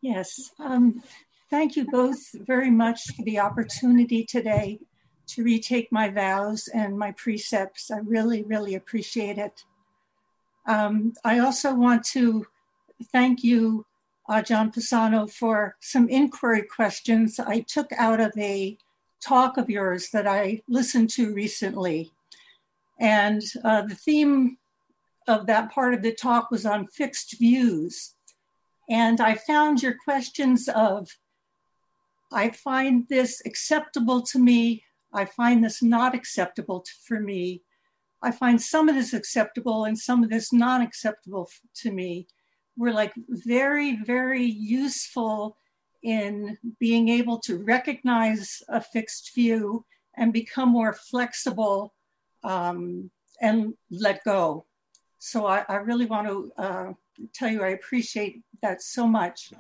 Yes. Thank you both very much for the opportunity today to retake my vows and my precepts. I really, really appreciate it. I also want to thank you, John Pisano, for some inquiry questions I took out of a talk of yours that I listened to recently. And the theme of that part of the talk was on fixed views. And I found your questions of, I find this acceptable to me, I find this not acceptable for me, I find some of this acceptable and some of this not acceptable to me, were like very, very useful in being able to recognize a fixed view and become more flexible and let go. So I really want to tell you I appreciate that so much.